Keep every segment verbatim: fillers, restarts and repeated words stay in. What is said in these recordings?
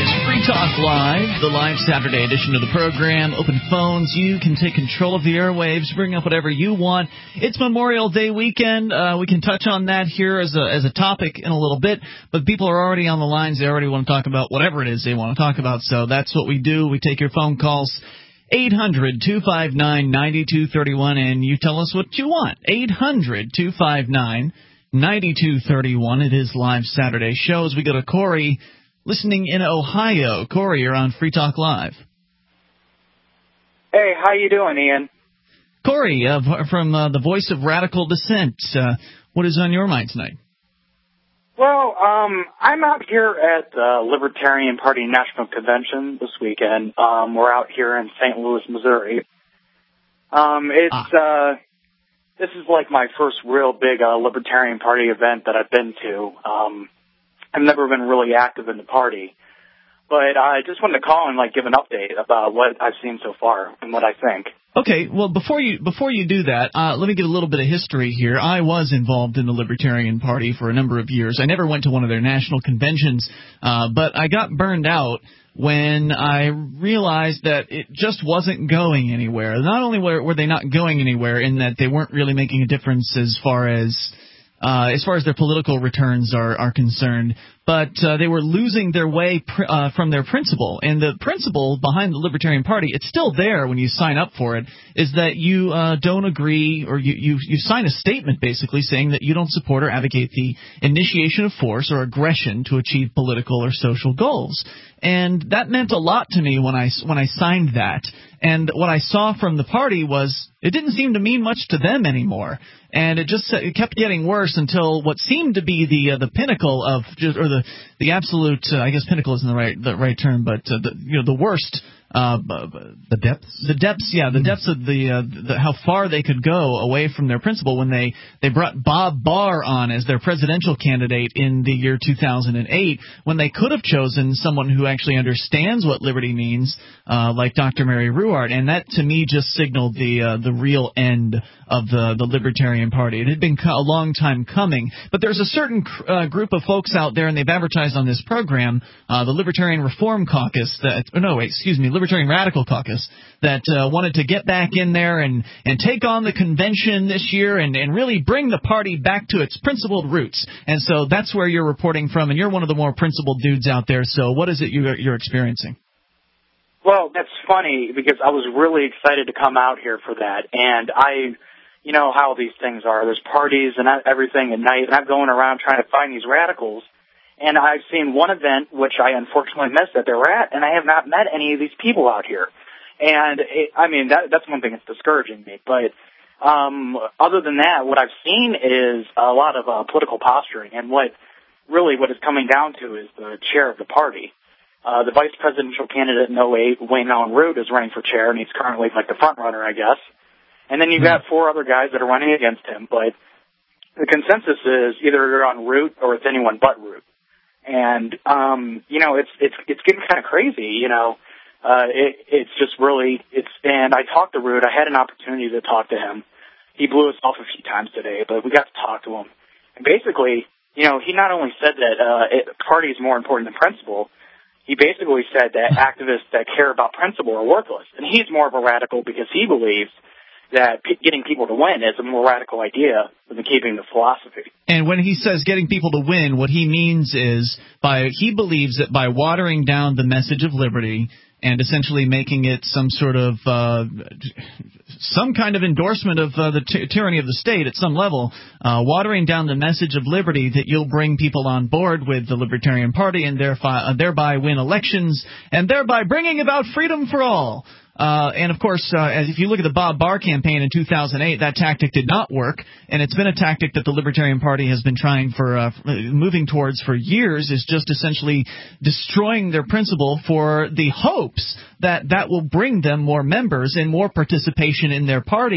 Free Talk Live, the live Saturday edition of the program. Open phones. You can take control of the airwaves, bring up whatever you want. It's Memorial Day weekend. Uh, we can touch on that here as a as a topic in a little bit, but people are already on the lines. They already want to talk about whatever it is they want to talk about, so that's what we do. We take your phone calls. eight hundred, two five nine, nine two three one, and you tell us what you want. eight hundred, two five nine, nine two three one. It is live Saturday shows. We go to Corey, listening in Ohio. Corey, you're on Free Talk Live. Hey, how you doing, Ian? Corey, uh, from uh, the Voice of Radical Dissent. Uh, what is on your mind tonight? Well, um, I'm out here at the Libertarian Party National Convention this weekend. Um, we're out here in Saint Louis, Missouri. Um, it's ah. uh, this is like my first real big uh, Libertarian Party event that I've been to. Um, I've never been really active in the party, but I just wanted to call and like give an update about what I've seen so far and what I think. Okay, well, before you before you do that, uh, let me get a little bit of history here. I was involved in the Libertarian Party for a number of years. I never went to one of their national conventions, uh, but I got burned out when I realized that it just wasn't going anywhere. Not only were, were they not going anywhere in that they weren't really making a difference as far as uh, as far as their political returns are, are concerned, but uh, they were losing their way pr- uh, from their principle. And the principle behind the Libertarian Party, it's still there when you sign up for it, is that you uh, don't agree, or you, you, you sign a statement basically saying that you don't support or advocate the initiation of force or aggression to achieve political or social goals. And that meant a lot to me when I, when I signed that. And what I saw from the party was it didn't seem to mean much to them anymore. And it just it kept getting worse until what seemed to be the uh, the pinnacle of just, or the the absolute uh, I guess pinnacle isn't the right the right term, but uh, the you know the worst uh, the depths the depths yeah the depths of the, uh, the how far they could go away from their principle when they they brought Bob Barr on as their presidential candidate in the year two thousand eight, when they could have chosen someone who actually understands what liberty means, uh, like Doctor Mary Ruwart, and that to me just signaled the uh, the real end of the the Libertarian Party. It had been a long time coming, but there's a certain uh, group of folks out there, and they've advertised on this program, uh, the Libertarian Reform Caucus, that oh, no, wait, excuse me, Libertarian Radical Caucus, that uh, wanted to get back in there and, and take on the convention this year and, and really bring the party back to its principled roots. And so that's where you're reporting from, and you're one of the more principled dudes out there. So what is it you're, you're experiencing? Well, that's funny because I was really excited to come out here for that, and I... You know how these things are. There's parties and everything at night, and I'm going around trying to find these radicals. And I've seen one event, which I unfortunately missed that they were at, and I have not met any of these people out here. And, it, I mean, that, that's one thing that's discouraging me. But um, other than that, what I've seen is a lot of uh, political posturing. And what really what it's coming down to is the chair of the party. Uh, the vice presidential candidate in oh eight, Wayne Allen Root, is running for chair, and he's currently like the front runner, I guess. And then you've got four other guys that are running against him, but the consensus is either you're on Root or it's anyone but Root. And, um, you know, it's, it's, it's getting kind of crazy, you know, uh, it, it's just really, it's, and I talked to Root. I had an opportunity to talk to him. He blew us off a few times today, but we got to talk to him. And basically, you know, he not only said that, uh, it, party is more important than principle, he basically said that activists that care about principle are worthless. And he's more of a radical because he believes that p- getting people to win is a more radical idea than keeping the philosophy. And when he says getting people to win, what he means is by he believes that by watering down the message of liberty and essentially making it some sort of uh, some kind of endorsement of uh, the ty- tyranny of the state at some level, uh, watering down the message of liberty, that you'll bring people on board with the Libertarian Party and thereby, uh, thereby win elections and thereby bringing about freedom for all. Uh, and, of course, uh, as if you look at the Bob Barr campaign in two thousand eight, that tactic did not work, and it's been a tactic that the Libertarian Party has been trying for uh, moving towards for years, is just essentially destroying their principle for the hopes that that will bring them more members and more participation in their party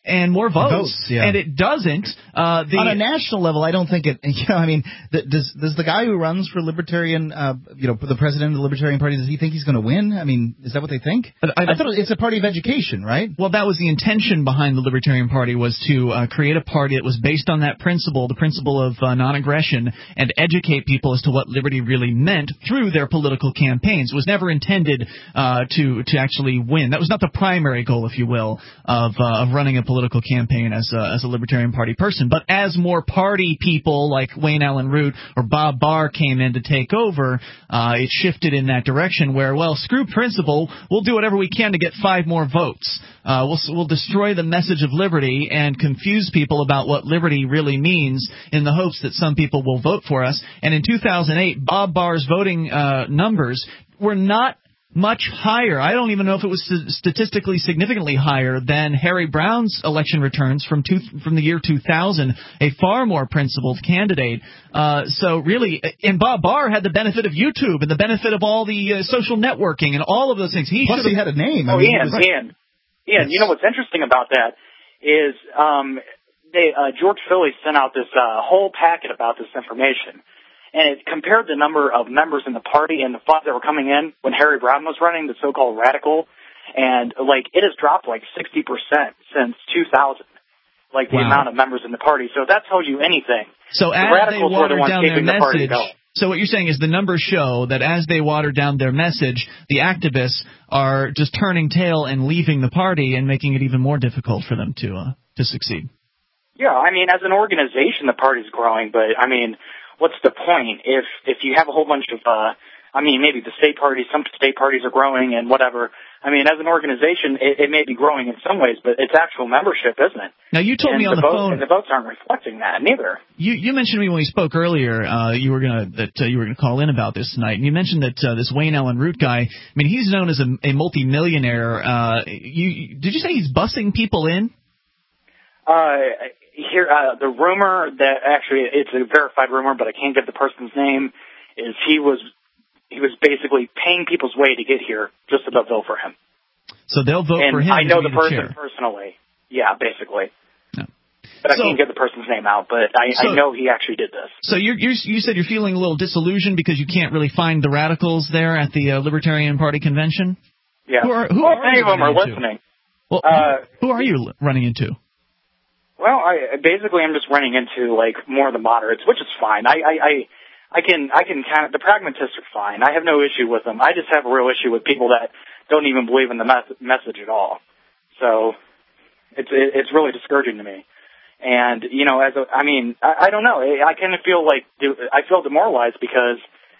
and more votes, votes yeah. and it doesn't. Uh, the, On a national level, I don't think it. You know, I mean, the, does does the guy who runs for Libertarian, uh, you know, the president of the Libertarian Party, does he think he's going to win? I mean, is that what they think? I, I, I thought it's a party of education, right? Well, that was the intention behind the Libertarian Party, was to uh, create a party that was based on that principle, the principle of uh, non-aggression, and educate people as to what liberty really meant through their political campaigns. It was never intended uh, to to actually win. That was not the primary goal, if you will, of uh, of running a political campaign as a, as a Libertarian Party person. But as more party people like Wayne Allen Root or Bob Barr came in to take over, uh, it shifted in that direction where, well, screw principle, we'll do whatever we can to get five more votes. Uh, we'll, we'll destroy the message of liberty and confuse people about what liberty really means in the hopes that some people will vote for us. And in two thousand eight, Bob Barr's voting uh, numbers were not much higher. I don't even know if it was statistically significantly higher than Harry Brown's election returns from two, from the year two thousand, a far more principled candidate. Uh, so really, and Bob Barr had the benefit of YouTube and the benefit of all the uh, social networking and all of those things. He Plus he had a name. Oh, I mean, Ian, was, Ian, Ian, you know what's interesting about that is um, they, uh, George Philly sent out this uh, whole packet about this information. And it compared the number of members in the party and the funds that were coming in when Harry Brown was running, the so-called radical, and, like, it has dropped, like, sixty percent since two thousand, like, the wow. amount of members in the party. So if that tells you anything, so the as radicals they were the watered ones down their keeping the party message, going. So what you're saying is the numbers show that as they water down their message, the activists are just turning tail and leaving the party and making it even more difficult for them to uh, to succeed. Yeah, I mean, as an organization, the party's growing, but, I mean, what's the point if if you have a whole bunch of, uh, I mean, maybe the state parties, some state parties are growing and whatever. I mean, as an organization, it, it may be growing in some ways, but its actual membership isn't. Now, you told and me on the, the vote, phone. And the votes aren't reflecting that neither. You you mentioned to me when we spoke earlier, uh, you were gonna that uh, you were gonna call in about this tonight, and you mentioned that uh, this Wayne Allen Root guy. I mean, he's known as a, a multi-millionaire. Uh, you did you say he's busing people in? Uh, here, uh, the rumor that actually it's a verified rumor, but I can't give the person's name, is he was he was basically paying people's way to get here just so they'll vote for him. So they'll vote and for him. I know to the be person chair. personally. Yeah, basically. No. But I so, can't get the person's name out. But I, so, I know he actually did this. So you're, you're, you said you're feeling a little disillusioned because you can't really find the radicals there at the uh, Libertarian Party convention. Yeah. Who are, who well, are many you of them are into? listening. Well, uh, who are you running into? Well, I basically I'm just running into like more of the moderates, which is fine. I I I, I can I can kind of the pragmatists are fine. I have no issue with them. I just have a real issue with people that don't even believe in the mes- message at all. So it's it's really discouraging to me. And you know, as a, I mean, I, I don't know. I kind of feel like I feel demoralized because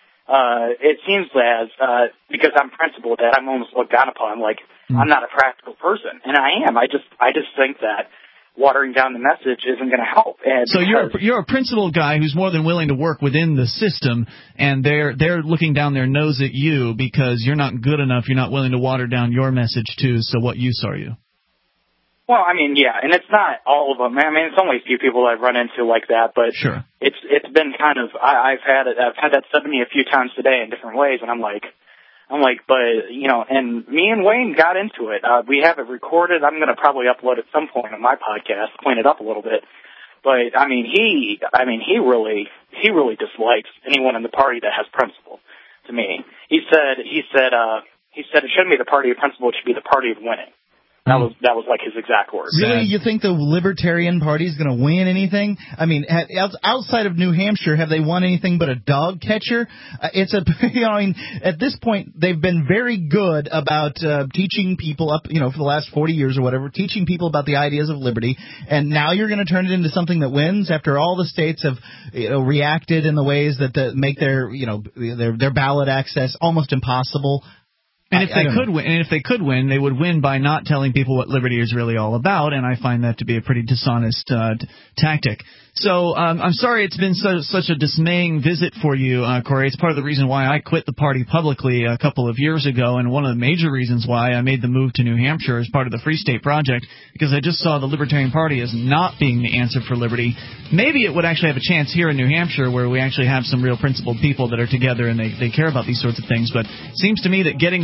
uh, it seems as uh, because I'm principled that I'm almost looked down upon. Like mm. I'm not a practical person, and I am. I just I just think that watering down the message isn't going to help. And so you're a, you're a principled guy who's more than willing to work within the system, and they're they're looking down their nose at you because you're not good enough. You're not willing to water down your message too. So what use are you? Well, I mean, yeah, and it's not all of them. I mean, it's only a few people I've run into like that, but sure. it's it's been kind of I, I've had it I've had that said to me a few times today in different ways, and I'm like. I'm like, but, you know, and me and Wayne got into it. Uh, we have it recorded. I'm going to probably upload at some point on my podcast, clean it up a little bit. But, I mean, he, I mean, he really, he really dislikes anyone in the party that has principle to me. He said, he said, uh, he said it shouldn't be the party of principle, it should be the party of winning. That was that was like his exact words. Really? You think the Libertarian Party is going to win anything? I mean, outside of New Hampshire, have they won anything but a dog catcher? Uh, it's a, you know, I mean, at this point, they've been very good about uh, teaching people up, you know, for the last forty years or whatever, teaching people about the ideas of liberty. And now you're going to turn it into something that wins after all the states have, you know, reacted in the ways that the, make their, you know, their their ballot access almost impossible. And if I, they I could know. win, and if they could win, they would win by not telling people what liberty is really all about, and I find that to be a pretty dishonest uh, t- tactic. So um, I'm sorry it's been so, such a dismaying visit for you, uh, Corey. It's part of the reason why I quit the party publicly a couple of years ago, and one of the major reasons why I made the move to New Hampshire as part of the Free State Project, because I just saw the Libertarian Party as not being the answer for liberty. Maybe it would actually have a chance here in New Hampshire where we actually have some real principled people that are together and they, they care about these sorts of things, but it seems to me that getting together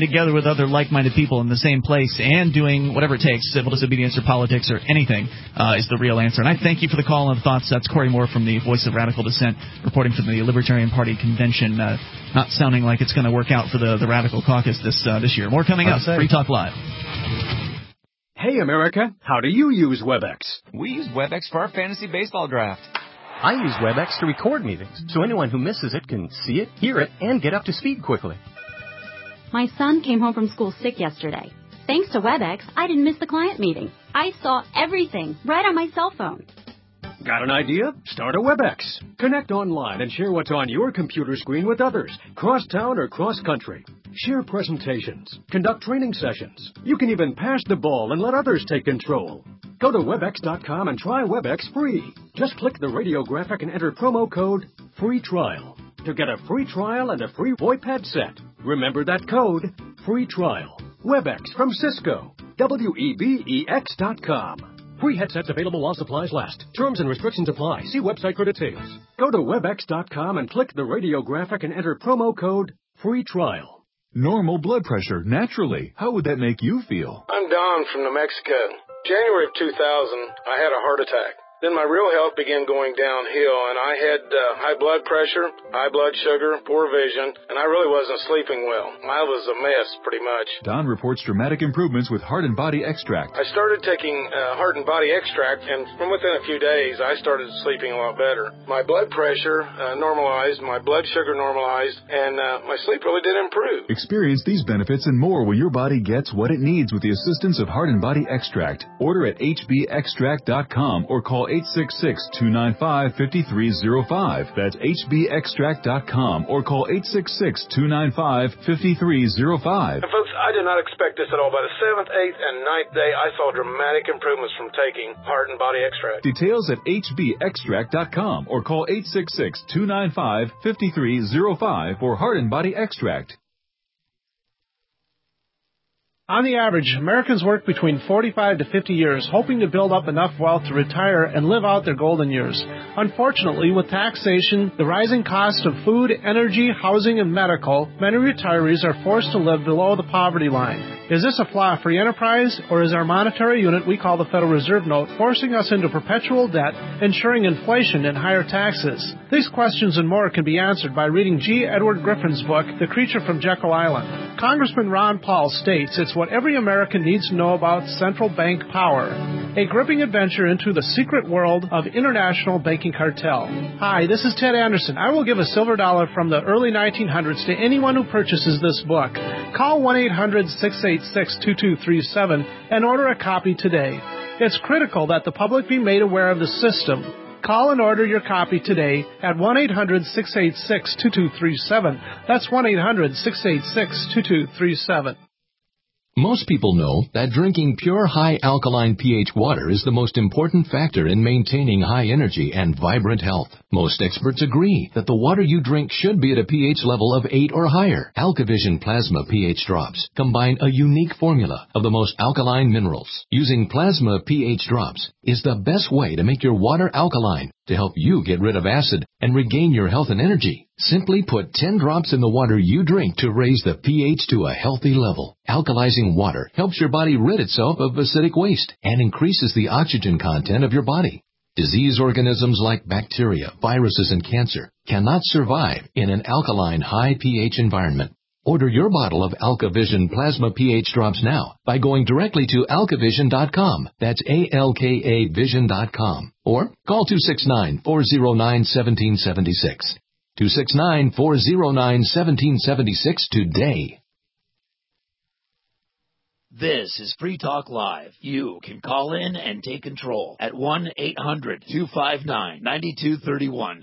together with other like-minded people in the same place and doing whatever it takes, civil disobedience or politics or anything, uh, is the real answer. And I thank you for the call and thoughts. That's Corey Moore from the Voice of Radical Dissent, reporting from the Libertarian Party convention. Uh, not sounding like it's going to work out for the, the Radical Caucus this uh, this year. More coming up. Free Talk Live. Hey, America. How do you use WebEx? We use WebEx for our fantasy baseball draft. I use WebEx to record meetings, so anyone who misses it can see it, hear it, and get up to speed quickly. My son came home from school sick yesterday. Thanks to WebEx, I didn't miss the client meeting. I saw everything right on my cell phone. Got an idea? Start a WebEx. Connect online and share what's on your computer screen with others, cross-town or cross-country. Share presentations. Conduct training sessions. You can even pass the ball and let others take control. Go to webex dot com and try WebEx free. Just click the radio graphic and enter promo code FREE TRIAL to get a free trial and a free VoIP headset. Remember that code, FREE TRIAL. WebEx from Cisco. W E B E X dot com. Free headsets available while supplies last. Terms and restrictions apply. See website for details. Go to webex dot com and click the radio graphic and enter promo code FREE TRIAL. Normal blood pressure, naturally. How would that make you feel? I'm Don from New Mexico. January of two thousand, I had a heart attack. Then my real health began going downhill, and I had uh, high blood pressure, high blood sugar, poor vision, and I really wasn't sleeping well. I was a mess, pretty much. Don reports dramatic improvements with Heart and Body Extract. I started taking uh, Heart and Body Extract, and from within a few days, I started sleeping a lot better. My blood pressure uh, normalized, my blood sugar normalized, and uh, my sleep really did improve. Experience these benefits and more when your body gets what it needs with the assistance of Heart and Body Extract. Order at H B extract dot com or call eight six six, two nine five, five three zero five. That's H B extract dot com or call eight six six, two nine five, five three zero five. And folks, I did not expect this at all. By the seventh, eighth, and ninth day, I saw dramatic improvements from taking Heart and Body Extract. Details at H B extract dot com or call eight six six, two nine five, five three zero five for Heart and Body Extract. On the average, Americans work between forty-five to fifty years, hoping to build up enough wealth to retire and live out their golden years. Unfortunately, with taxation, the rising cost of food, energy, housing, and medical, many retirees are forced to live below the poverty line. Is this a flaw free enterprise, or is our monetary unit we call the Federal Reserve Note forcing us into perpetual debt, ensuring inflation and higher taxes? These questions and more can be answered by reading G. Edward Griffin's book, The Creature from Jekyll Island. Congressman Ron Paul states it's what every American needs to know about central bank power. A gripping adventure into the secret world of international banking cartel. Hi, this is Ted Anderson. I will give a silver dollar from the early nineteen hundreds to anyone who purchases this book. Call one eight hundred, six eight six, two two three seven and order a copy today. It's critical that the public be made aware of the system. Call and order your copy today at one eight hundred, six eight six, two two three seven. That's one eight hundred, six eight six, two two three seven. Most people know that drinking pure high alkaline pH water is the most important factor in maintaining high energy and vibrant health. Most experts agree that the water you drink should be at a pH level of eight or higher. AlkaVision Plasma pH drops combine a unique formula of the most alkaline minerals. Using Plasma pH drops is the best way to make your water alkaline to help you get rid of acid and regain your health and energy. Simply put ten drops in the water you drink to raise the pH to a healthy level. Alkalizing water helps your body rid itself of acidic waste and increases the oxygen content of your body. Disease organisms like bacteria, viruses, and cancer cannot survive in an alkaline high pH environment. Order your bottle of AlkaVision Plasma pH drops now by going directly to alka vision dot com. That's A L K A vision dot com. Or call two six nine, four zero nine, one seven seven six. two six nine, four zero nine, one seven seven six today. This is Free Talk Live. You can call in and take control at one eight hundred, two five nine, nine two three one.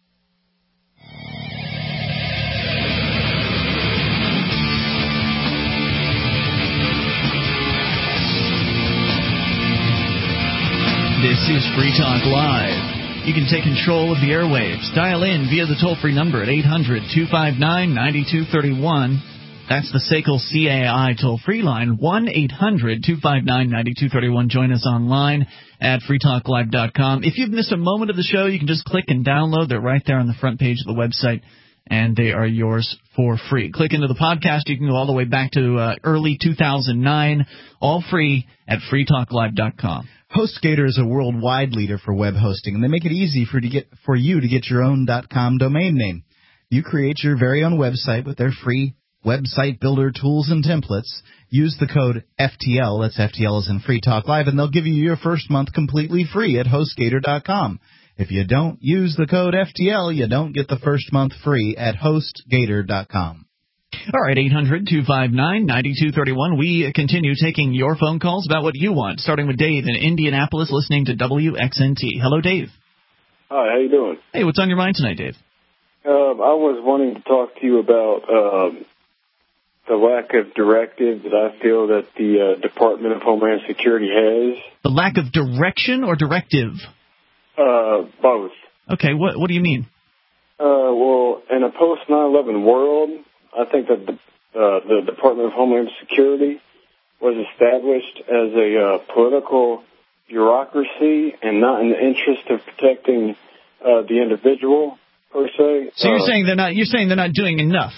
This is Free Talk Live. You can take control of the airwaves. Dial in via the toll-free number at eight hundred, two five nine, nine two three one. That's the S A C L C A I toll-free line, one eight hundred, two five nine, nine two three one. Join us online at free talk live dot com. If you've missed a moment of the show, you can just click and download. They're right there on the front page of the website. and they are yours for free. Click into the podcast. You can go all the way back to uh, early two thousand nine, all free at free talk live dot com. HostGator is a worldwide leader for web hosting, and they make it easy for, to get, for you to get your own .com domain name. You create your very own website with their free website builder tools and templates. Use the code F T L, that's F T L as in Free Talk Live, and they'll give you your first month completely free at host gator dot com. If you don't use the code F T L, you don't get the first month free at host gator dot com. All right, eight hundred, two five nine, nine two three one. We continue taking your phone calls about what you want, starting with Dave in Indianapolis, listening to W X N T. Hello, Dave. Hi, how you doing? Hey, what's on your mind tonight, Dave? Uh, I was wanting to talk to you about um, the lack of directive that I feel that the uh, Department of Homeland Security has. The lack of direction or directive? Uh, both. Okay, what what do you mean? Uh, well, in a post nine eleven world, I think that the, uh, the Department of Homeland Security was established as a uh, political bureaucracy and not in the interest of protecting uh, the individual per se. So you're uh, saying they're not? You're saying they're not doing enough?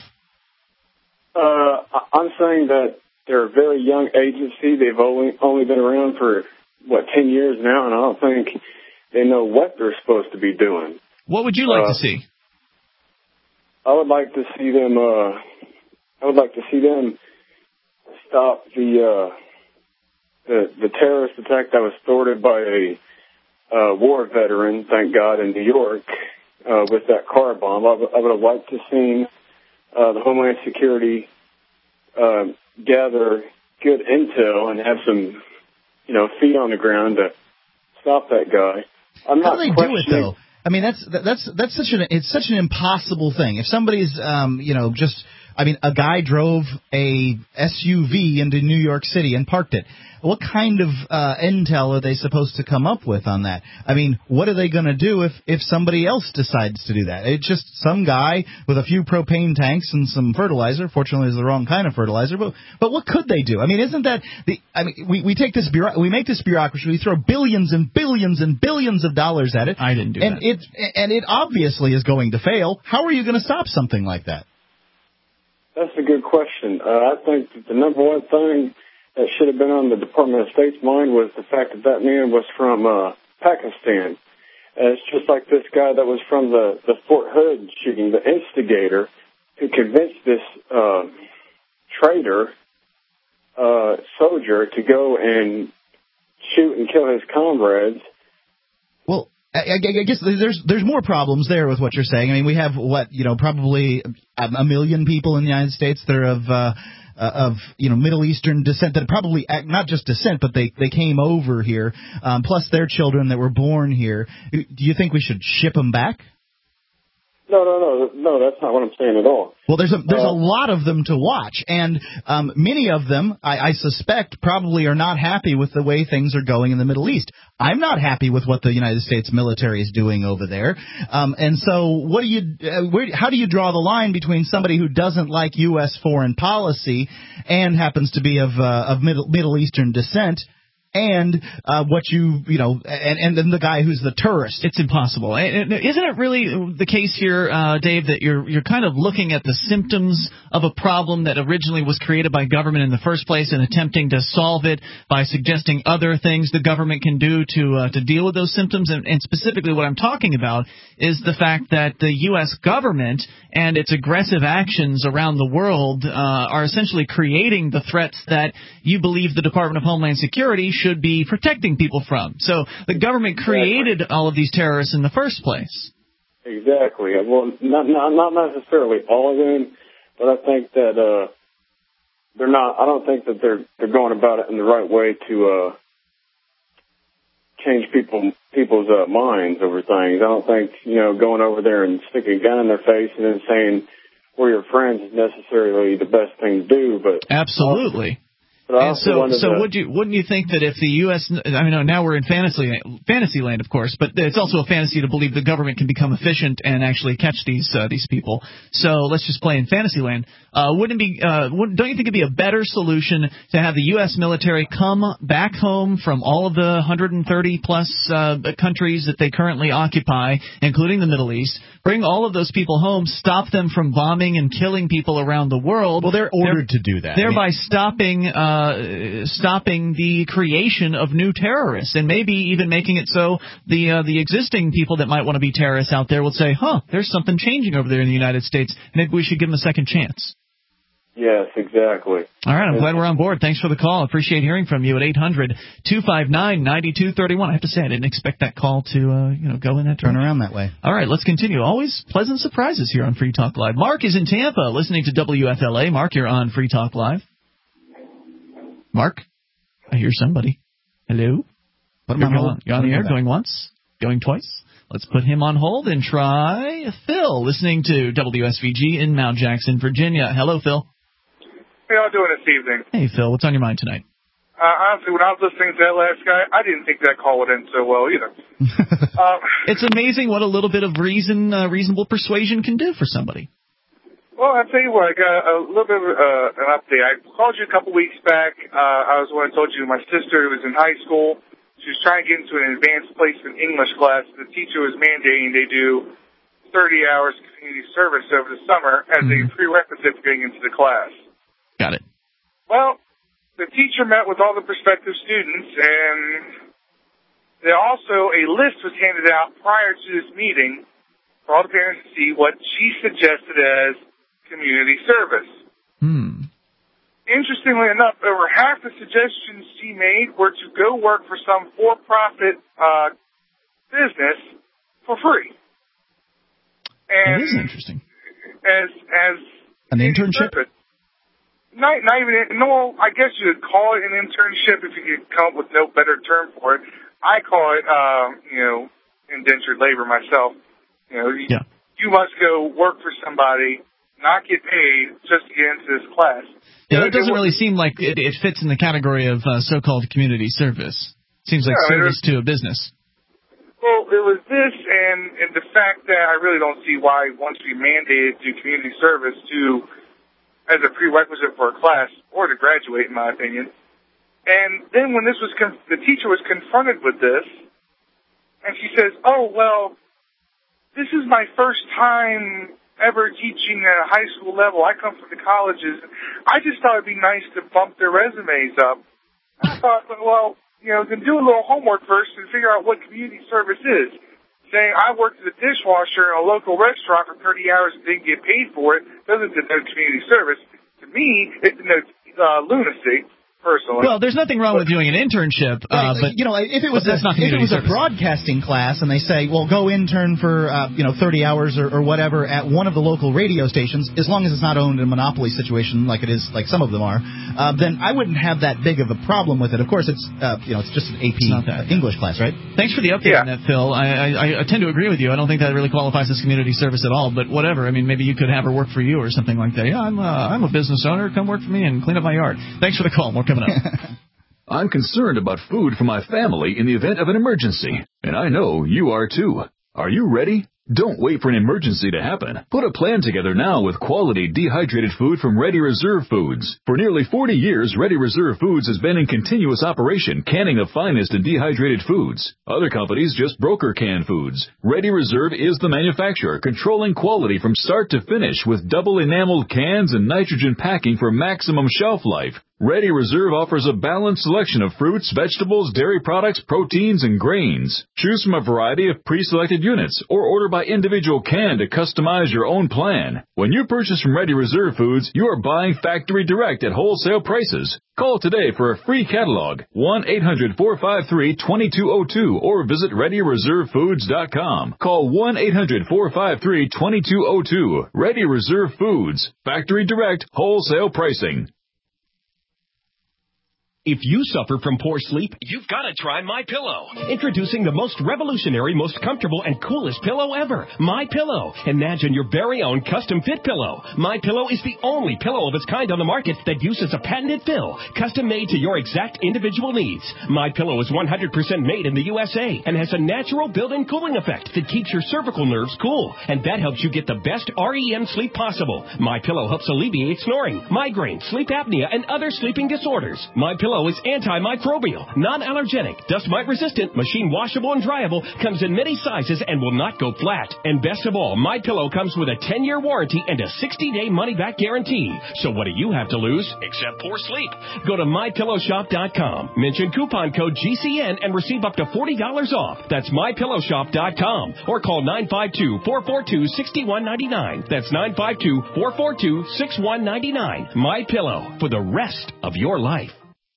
Uh, I'm saying that they're a very young agency. They've only only been around for what ten years now, and I don't think they know what they're supposed to be doing. What would you like uh, to see? I would like to see them. Uh, I would like to see them stop the uh, the the terrorist attack that was thwarted by a uh, war veteran, thank God, in New York uh, with that car bomb. I, w- I would have liked to see uh, the Homeland Security uh, gather good intel and have some, you know, feet on the ground to stop that guy. I'm How not do they do it, though? I mean, that's that's that's such an it's such an impossible thing. If somebody's, um, you know, just, I mean, a guy drove a S U V into New York City and parked it. What kind of uh, intel are they supposed to come up with on that? I mean, what are they going to do if, if somebody else decides to do that? It's just some guy with a few propane tanks and some fertilizer. Fortunately, it's the wrong kind of fertilizer. But but what could they do? I mean, isn't that the? I mean, we, we take this bureau, we make this bureaucracy, we throw billions and billions and billions of dollars at it. I didn't do and that. It, and it obviously is going to fail. How are you going to stop something like that? That's a good question. Uh, I think that the number one thing that should have been on the Department of State's mind was the fact that that man was from uh, Pakistan. And it's just like this guy that was from the, the Fort Hood shooting, the instigator, who convinced this uh, traitor uh, soldier to go and shoot and kill his comrades. Well, I, I guess there's there's more problems there with what you're saying. I mean, we have, what, you know, probably a, a million people in the United States that are of, uh, uh, of you know, Middle Eastern descent that probably, not just descent, but they, they came over here, um, plus their children that were born here. Do you think we should ship them back? No, no, no, no, that's not what I'm saying at all. Well, there's a there's uh, a lot of them to watch, and um, many of them, I, I suspect, probably are not happy with the way things are going in the Middle East. I'm not happy with what the United States military is doing over there, um, and so what do you, uh, where, how do you draw the line between somebody who doesn't like U S foreign policy and happens to be of uh, of Middle, Middle Eastern descent? And uh, what you, you know, and, and then the guy who's the tourist. It's impossible. Isn't it really the case here, uh, Dave, that you're you're kind of looking at the symptoms of a problem that originally was created by government in the first place and attempting to solve it by suggesting other things the government can do to uh, to deal with those symptoms? And, and specifically what I'm talking about is the fact that the U S government and its aggressive actions around the world uh, are essentially creating the threats that you believe the Department of Homeland Security should be protecting people from. So the government created exactly. all of these terrorists in the first place. Exactly. Well, not not, not necessarily all of them, but I think that uh, they're not. I don't think that they're they're going about it in the right way to uh, change people people's uh, minds over things. I don't think, you know, going over there and sticking a gun in their face and then saying we're your friends is necessarily the best thing to do. But absolutely. But I And also so, wanted so to, would you, wouldn't you think that if the U S, I mean, now we're in fantasy, fantasy land, of course, but it's also a fantasy to believe the government can become efficient and actually catch these uh, these people. So let's just play in fantasy land. Uh, wouldn't it be, uh, wouldn't, don't you think it'd be a better solution to have the U S military come back home from all of the one hundred thirty plus uh, countries that they currently occupy, including the Middle East, bring all of those people home, stop them from bombing and killing people around the world? Well, they're ordered to do that. Thereby stopping uh, stopping the creation of new terrorists, and maybe even making it so the uh, the existing people that might want to be terrorists out there will say, huh, there's something changing over there in the United States. Maybe we should give them a second chance. yes, exactly. All right, I'm glad we're on board. Thanks for the call. Appreciate hearing from you at eight hundred two five nine nine two three one. I have to say, I didn't expect that call to uh, you know go in that direction. Turn around that way. All right, let's continue. Always pleasant surprises here on Free Talk Live. Mark is in Tampa, listening to W F L A. Mark, you're on Free Talk Live. Mark, I hear somebody. Hello? Put him You're on going- hold. You're on Put the him air, back. going once, going twice. Let's put him on hold and try Phil, listening to W S V G in Mount Jackson, Virginia. Hello, Phil. How y'all doing this evening? Hey, Phil, what's on your mind tonight? Uh, honestly, when I was listening to that last guy, I didn't think that call would end so well either. um, It's amazing what a little bit of reason, uh, reasonable persuasion can do for somebody. well, I'll tell you what, I got a little bit of uh, an update. I called you a couple weeks back. Uh, I was when I told you my sister who was in high school. She was trying to get into an advanced placement English class. The teacher was mandating they do thirty hours community service over the summer as mm-hmm. a prerequisite for getting into the class. Got it. Well, the teacher met with all the prospective students, and there also a list was handed out prior to this meeting for all the parents to see what she suggested as community service. Hmm. Interestingly enough, over half the suggestions she made were to go work for some for-profit uh, business for free. And that is interesting. As as an internship. Service, Not, not even, no, I guess you could call it an internship if you could come up with no better term for it. I call it, uh, you know, indentured labor myself. You know, you, yeah. you must go work for somebody, not get paid just to get into this class. Yeah, that doesn't really seem like it, it fits in the category of uh, so-called community service. Seems like yeah, service I mean, to a business. Well, it was this and, and the fact that I really don't see why once we mandated to community service to as a prerequisite for a class or to graduate, in my opinion. And then when this was, con- the teacher was confronted with this, and she says, oh, well, this is my first time ever teaching at a high school level. I come from the colleges. I just thought it'd be nice to bump their resumes up. I thought, well, you know, then do a little homework first and figure out what community service is. Saying I worked as a dishwasher in a local restaurant for thirty hours and didn't get paid for it doesn't denote community service. To me, it denotes uh, lunacy. Personally. Well, there's nothing wrong with doing an internship, uh, right, but you know, if it was that's a, not if it was service. a broadcasting class and they say, well, go intern for uh, you know thirty hours or, or whatever at one of the local radio stations, as long as it's not owned in a monopoly situation like it is, like some of them are, uh, then I wouldn't have that big of a problem with it. Of course, it's uh, you know it's just an A P English class, right? Thanks for the update yeah. on that, Phil. I, I, I tend to agree with you. I don't think that really qualifies as community service at all. But whatever. I mean, maybe you could have her work for you or something like that. Yeah, I'm uh, I'm a business owner. Come work for me and clean up my yard. Thanks for the call. More coming up. I'm concerned about food for my family in the event of an emergency, and I know you are too. Are you ready? Don't wait for an emergency to happen. Put a plan together now with quality dehydrated food from Ready Reserve Foods. For nearly forty years, Ready Reserve Foods has been in continuous operation, canning the finest in dehydrated foods. Other companies just broker canned foods. Ready Reserve is the manufacturer, controlling quality from start to finish with double enameled cans and nitrogen packing for maximum shelf life. Ready Reserve offers a balanced selection of fruits, vegetables, dairy products, proteins, and grains. Choose from a variety of pre-selected units or order by individual can to customize your own plan. When you purchase from Ready Reserve Foods, you are buying factory direct at wholesale prices. Call today for a free catalog, one eight hundred four five three two two zero two, or visit ready reserve foods dot com. Call one eight hundred four five three two two zero two. Ready Reserve Foods. Factory direct, wholesale pricing. If you suffer from poor sleep, you've got to try MyPillow. Introducing the most revolutionary, most comfortable, and coolest pillow ever, MyPillow. Imagine your very own custom-fit pillow. MyPillow is the only pillow of its kind on the market that uses a patented fill, custom-made to your exact individual needs. MyPillow is one hundred percent made in the U S A and has a natural built-in cooling effect that keeps your cervical nerves cool, and that helps you get the best R E M sleep possible. MyPillow helps alleviate snoring, migraine, sleep apnea, and other sleeping disorders. MyPillow is antimicrobial, non-allergenic, dust mite resistant, machine washable and dryable, comes in many sizes and will not go flat. And best of all, MyPillow comes with a ten-year warranty and a sixty-day money-back guarantee. So what do you have to lose except poor sleep? Go to my pillow shop dot com, mention coupon code G C N and receive up to forty dollars off. That's my pillow shop dot com or call nine five two, four four two, six one nine nine. That's nine five two, four four two, six one nine nine. MyPillow, for the rest of your life.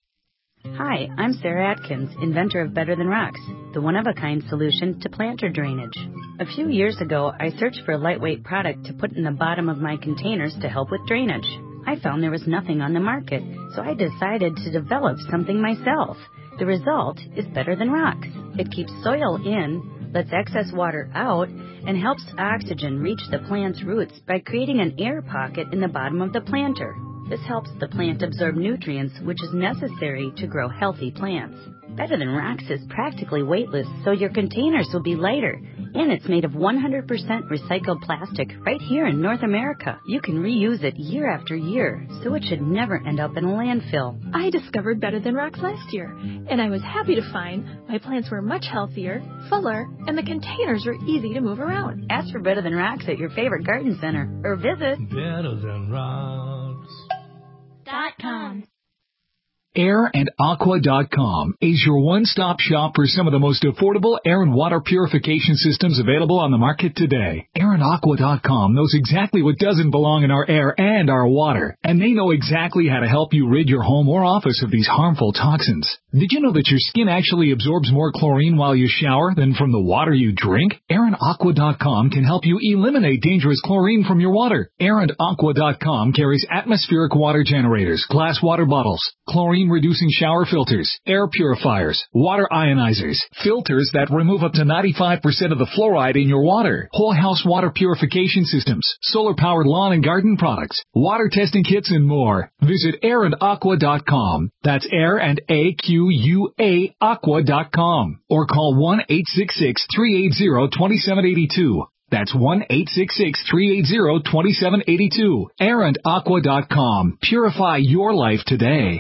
Hi, I'm Sarah Atkins, inventor of Better Than Rocks, the one-of-a-kind solution to planter drainage. A few years ago, I searched for a lightweight product to put in the bottom of my containers to help with drainage. I found there was nothing on the market, so I decided to develop something myself. The result is Better Than Rocks. It keeps soil in, lets excess water out, and helps oxygen reach the plant's roots by creating an air pocket in the bottom of the planter. This helps the plant absorb nutrients, which is necessary to grow healthy plants. Better Than Rocks is practically weightless, so your containers will be lighter. And it's made of one hundred percent recycled plastic right here in North America. You can reuse it year after year, so it should never end up in a landfill. I discovered Better Than Rocks last year, and I was happy to find my plants were much healthier, fuller, and the containers were easy to move around. Ask for Better Than Rocks at your favorite garden center, or visit Better Than Rocks. Dot com. air and aqua dot com is your one-stop shop for some of the most affordable air and water purification systems available on the market today. air and aqua dot com knows exactly what doesn't belong in our air and our water, and they know exactly how to help you rid your home or office of these harmful toxins. Did you know that your skin actually absorbs more chlorine while you shower than from the water you drink? air and aqua dot com can help you eliminate dangerous chlorine from your water. air and aqua dot com carries atmospheric water generators, glass water bottles, chlorine-reducing shower filters, air purifiers, water ionizers, filters that remove up to ninety-five percent of the fluoride in your water, whole house water purification systems, solar-powered lawn and garden products, water testing kits, and more. Visit air and aqua dot com. That's air and A Q U A aqua dot com. Or call one eight six six, three eight zero, two seven eight two. That's one eight six six, three eight zero, two seven eight two. air and aqua dot com. Purify your life today.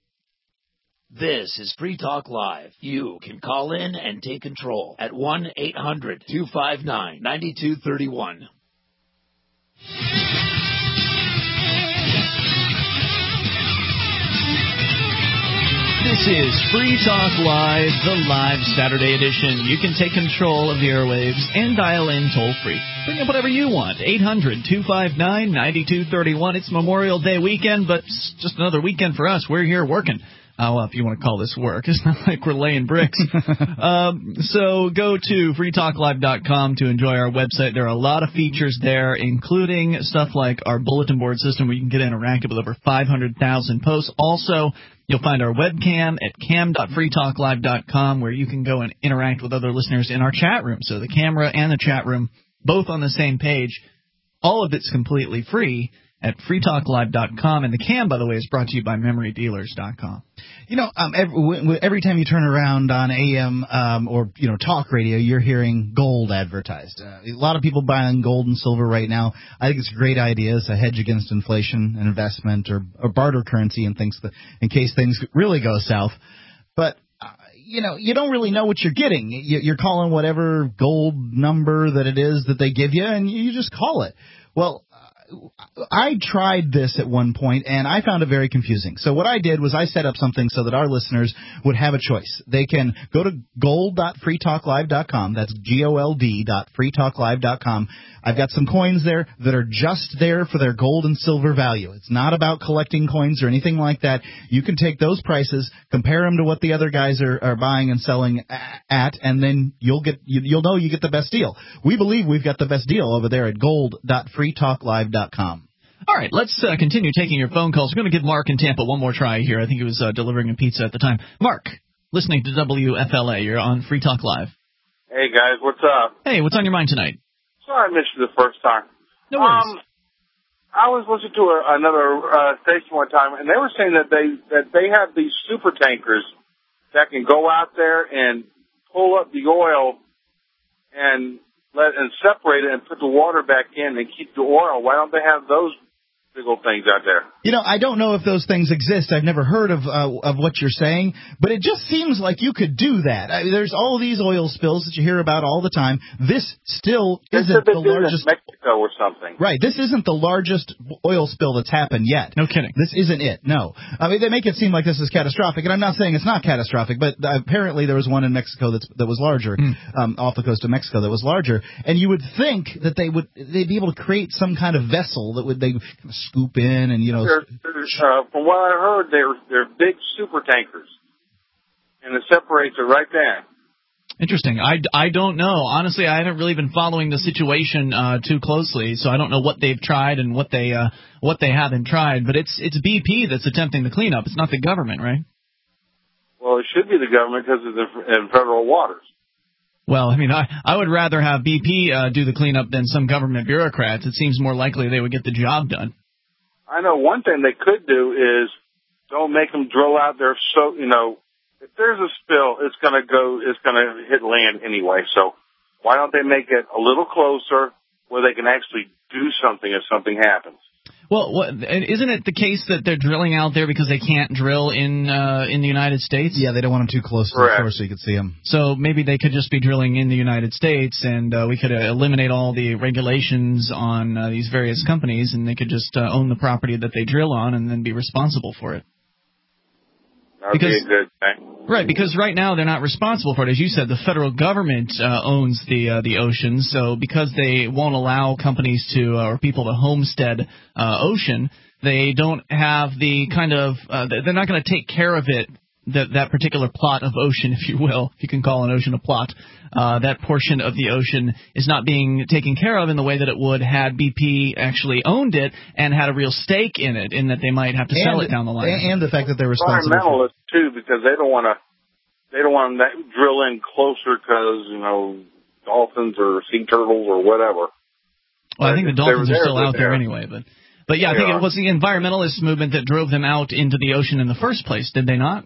This is Free Talk Live. You can call in and take control at one eight hundred, two five nine, nine two three one. This is Free Talk Live, the live Saturday edition. You can take control of the airwaves and dial in toll-free. Bring up whatever you want. eight hundred, two five nine, nine two three one. It's Memorial Day weekend, but it's just another weekend for us. We're here working. Oh, well, if you want to call this work. It's not like we're laying bricks. um, so go to free talk live dot com to enjoy our website. There are a lot of features there, including stuff like our bulletin board system where you can get interactive with over five hundred thousand posts. Also, you'll find our webcam at cam dot free talk live dot com where you can go and interact with other listeners in our chat room. So the camera and the chat room, both on the same page. All of it's completely free at free talk live dot com. And the cam, by the way, is brought to you by memory dealers dot com. You know, um, every, every time you turn around on A M um, or, you know, talk radio, you're hearing gold advertised. Uh, a lot of people buying gold and silver right now. I think it's a great idea. It's a hedge against inflation, an investment, or, or barter currency in, things that, in case things really go south. But uh, you know, you don't really know what you're getting. You, you're calling whatever gold number that it is that they give you, and you just call it. Well, I tried this at one point, and I found it very confusing. So what I did was I set up something so that our listeners would have a choice. They can go to gold dot free talk live dot com. That's G O L D dot free talk live dot com. I've got some coins there that are just there for their gold and silver value. It's not about collecting coins or anything like that. You can take those prices, compare them to what the other guys are, are buying and selling at, and then you'll get you'll know you get the best deal. We believe we've got the best deal over there at gold dot free talk live dot com. All right, let's uh, continue taking your phone calls. We're going to give Mark in Tampa one more try here. I think he was uh, delivering a pizza at the time. Mark, listening to W F L A. You're on Free Talk Live. Hey, guys, what's up? Hey, what's on your mind tonight? Sorry I missed you the first time. No worries. Um, I was listening to a, another uh, station one time, and they were saying that they that they have these super tankers that can go out there and pull up the oil and let and separate it and put the water back in and keep the oil. Why don't they have those big old things out there? You know, I don't know if those things exist. I've never heard of uh, of what you're saying, but it just seems like you could do that. I mean, there's all these oil spills that you hear about all the time. This still They isn't said they the do it in largest. Mexico or something. Right, this isn't the largest oil spill that's happened yet. No kidding. This isn't it, no. I mean, they make it seem like this is catastrophic, and I'm not saying it's not catastrophic, but apparently there was one in Mexico that's, that was larger, mm. um, off the coast of Mexico that was larger, and you would think that they would, they'd be able to create some kind of vessel that would, they kind of scoop in and, you know... They're, they're, uh, from what I heard, they're, they're big super tankers, and it separates it right there. Interesting. I, I don't know. Honestly, I haven't really been following the situation uh, too closely, so I don't know what they've tried and what they uh, what they haven't tried. But it's it's B P that's attempting the cleanup. It's not the government, right? Well, it should be the government because it's in federal waters. Well, I mean, I, I would rather have B P uh, do the cleanup than some government bureaucrats. It seems more likely they would get the job done. I know one thing they could do is don't make them drill out there so, you know, if there's a spill, it's going to go, it's going to hit land anyway. So why don't they make it a little closer where they can actually do something if something happens? Well, what, isn't it the case that they're drilling out there because they can't drill in uh, in the United States? Yeah, they don't want them too close to Correct. the shore so you could see them. So maybe they could just be drilling in the United States, and uh, we could uh, eliminate all the regulations on uh, these various companies, and they could just uh, own the property that they drill on and then be responsible for it. That would Because, be a good thing. Right, because right now they're not responsible for it. As you said, the federal government uh, owns the uh, the ocean, so because they won't allow companies to uh, or people to homestead uh, ocean, they don't have the kind of uh, they're not going to take care of it. That that particular plot of ocean, if you will, if you can call an ocean a plot, uh, that portion of the ocean is not being taken care of in the way that it would had B P actually owned it and had a real stake in it, in that they might have to and, sell it down the line. And the fact that they're responsible. Environmentalists too, because they don't want to, they don't want to drill in closer because you know dolphins or sea turtles or whatever. Well, I think the dolphins are still out there there anyway, but but yeah, I they think are. it was the environmentalist movement that drove them out into the ocean in the first place, did they not?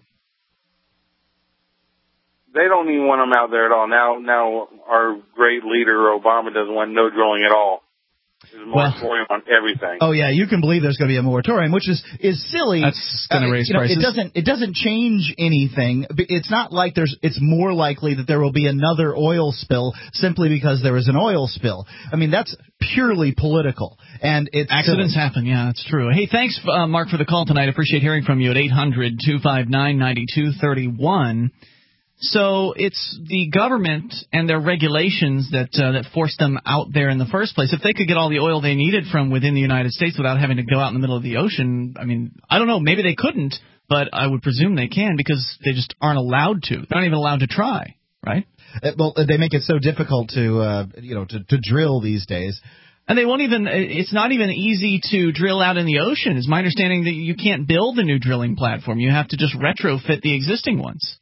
They don't even want them out there at all. Now, now our great leader Obama doesn't want no drilling at all. There's a moratorium on everything. Oh yeah, you can believe there's going to be a moratorium, which is is silly. That's going to Uh, raise you know, prices. It doesn't it doesn't change anything. It's not like there's. It's more likely that there will be another oil spill simply because there is an oil spill. I mean, that's purely political, and it's Accidents silly. happen, yeah, that's true. Hey, thanks, uh, Mark, for the call tonight. I appreciate hearing from you at eight hundred two five nine nine two three one. So it's the government and their regulations that uh, that forced them out there in the first place. If they could get all the oil they needed from within the United States without having to go out in the middle of the ocean, I mean, I don't know, maybe they couldn't, but I would presume they can because they just aren't allowed to. They're not even allowed to try, right? Uh, Well, they make it so difficult to uh, you know to, to drill these days. And they won't even, it's not even easy to drill out in the ocean. It's my understanding that you can't build a new drilling platform. You have to just retrofit the existing ones.